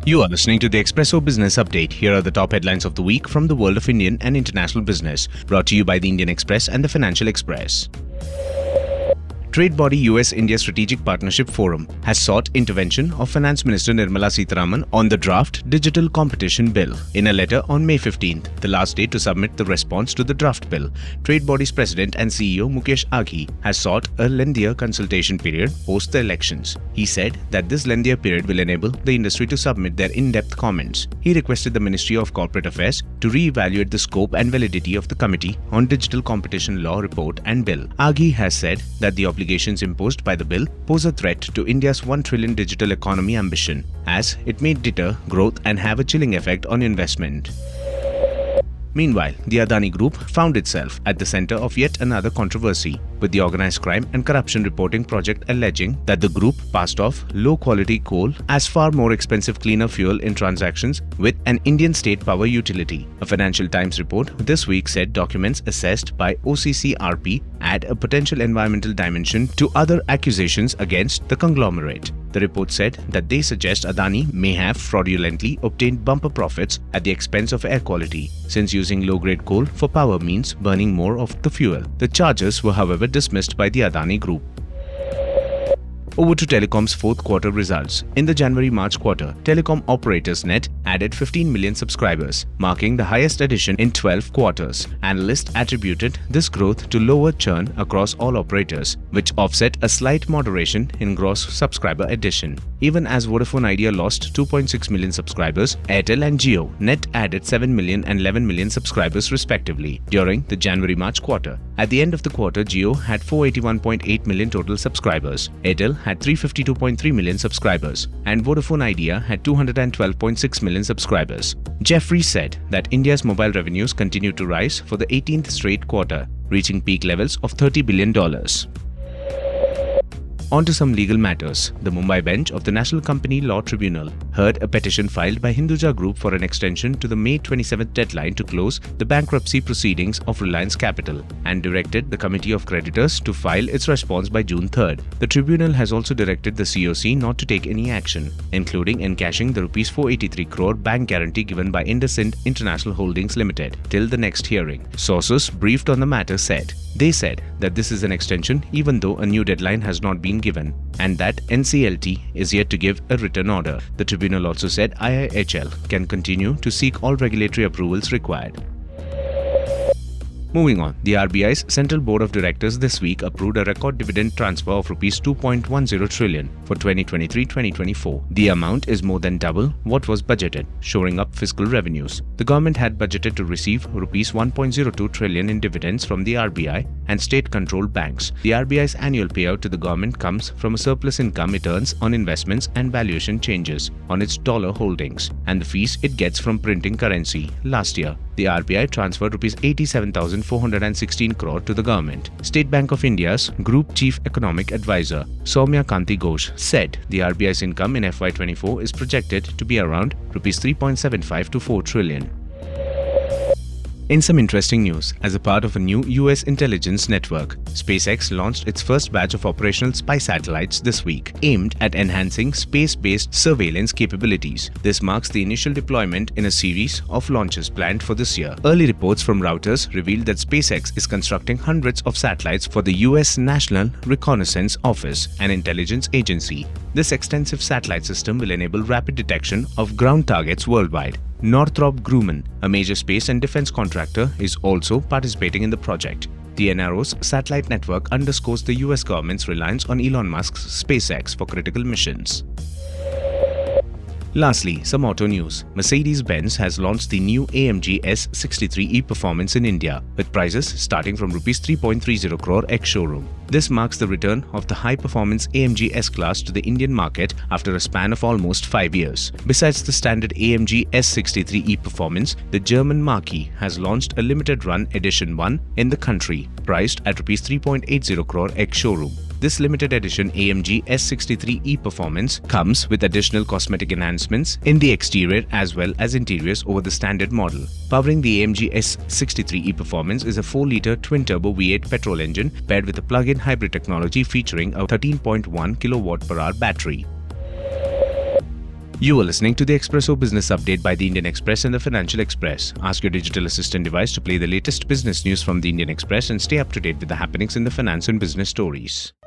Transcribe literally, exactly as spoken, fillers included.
You are listening to the Expresso Business Update. Here are the top headlines of the week from the world of Indian and international business, brought to you by the Indian Express and the Financial Express. Trade body U S-India Strategic Partnership Forum has sought intervention of Finance Minister Nirmala Sitharaman on the draft Digital Competition Bill. In a letter on May fifteenth, the last day to submit the response to the draft bill, Trade body's president and C E O Mukesh Aghi has sought a lengthier consultation period post the elections. He said that this lengthier period will enable the industry to submit their in-depth comments. He requested the Ministry of Corporate Affairs to re-evaluate the scope and validity of the Committee on Digital Competition Law report and bill. Aghi has said that the obligations imposed by the bill pose a threat to India's one trillion digital economy ambition, as it may deter growth and have a chilling effect on investment. Meanwhile, the Adani Group found itself at the center of yet another controversy, with the Organised Crime and Corruption Reporting Project alleging that the group passed off low-quality coal as far more expensive cleaner fuel in transactions with an Indian state power utility. A Financial Times report this week said documents assessed by O C C R P add a potential environmental dimension to other accusations against the conglomerate. The report said that they suggest Adani may have fraudulently obtained bumper profits at the expense of air quality, since using low-grade coal for power means burning more of the fuel. The charges were, however, dismissed by the Adani Group. Over to Telecom's fourth quarter results. In the January-March quarter, Telecom operators net added fifteen million subscribers, marking the highest addition in twelve quarters. Analysts attributed this growth to lower churn across all operators, which offset a slight moderation in gross subscriber addition. Even as Vodafone Idea lost two point six million subscribers, Airtel and Jio net added seven million and eleven million subscribers respectively during the January-March quarter. At the end of the quarter, Jio had four hundred eighty-one point eight million total subscribers. Airtel had three hundred fifty-two point three million subscribers, and Vodafone Idea had two hundred twelve point six million subscribers. Jefferies said that India's mobile revenues continued to rise for the eighteenth straight quarter, reaching peak levels of thirty billion dollars. On to some legal matters. The Mumbai bench of the National Company Law Tribunal heard a petition filed by Hinduja Group for an extension to the May twenty-seventh deadline to close the bankruptcy proceedings of Reliance Capital and directed the Committee of Creditors to file its response by June third. The tribunal has also directed the C O C not to take any action, including encashing the rupees four hundred eighty-three crore bank guarantee given by IndusInd International Holdings Limited till the next hearing. Sources briefed on the matter said They said that this is an extension even though a new deadline has not been given, and that N C L T is yet to give a written order. The tribunal also said I I H L can continue to seek all regulatory approvals required. Moving on, the R B I's Central Board of Directors this week approved a record dividend transfer of rupees two point one zero trillion for twenty twenty-three twenty twenty-four. The amount is more than double what was budgeted, shoring up fiscal revenues. The government had budgeted to receive rupees one point zero two trillion in dividends from the R B I and state-controlled banks. The R B I's annual payout to the government comes from a surplus income it earns on investments and valuation changes on its dollar holdings, and the fees it gets from printing currency. Last year, the R B I transferred rupees eighty-seven thousand four hundred sixteen crore to the government. State Bank of India's Group Chief Economic Advisor Soumya Kanti Ghosh said the R B I's income in F Y twenty-four is projected to be around rupees three point seven five to four trillion. In some interesting news, as a part of a new U S intelligence network, SpaceX launched its first batch of operational spy satellites this week, aimed at enhancing space-based surveillance capabilities. This marks the initial deployment in a series of launches planned for this year. Early reports from Reuters revealed that SpaceX is constructing hundreds of satellites for the U S National Reconnaissance Office, an intelligence agency. This extensive satellite system will enable rapid detection of ground targets worldwide. Northrop Grumman, a major space and defense contractor, is also participating in the project. The N R O's satellite network underscores the U S government's reliance on Elon Musk's SpaceX for critical missions. Lastly, some auto news. Mercedes-Benz has launched the new A M G S sixty-three E Performance in India, with prices starting from rupees three point three zero crore ex-showroom. This marks the return of the high-performance A M G S-Class to the Indian market after a span of almost five years. Besides the standard A M G S sixty-three E Performance, the German marque has launched a limited-run Edition one in the country, priced at rupees three point eight zero crore ex-showroom. This limited edition A M G S sixty-three E Performance comes with additional cosmetic enhancements in the exterior as well as interiors over the standard model. Powering the A M G S sixty-three E Performance is a four litre twin-turbo V eight petrol engine paired with a plug-in hybrid technology featuring a thirteen point one kilowatt per hour battery. You are listening to the Expresso Business Update by the Indian Express and the Financial Express. Ask your digital assistant device to play the latest business news from the Indian Express and stay up to date with the happenings in the finance and business stories.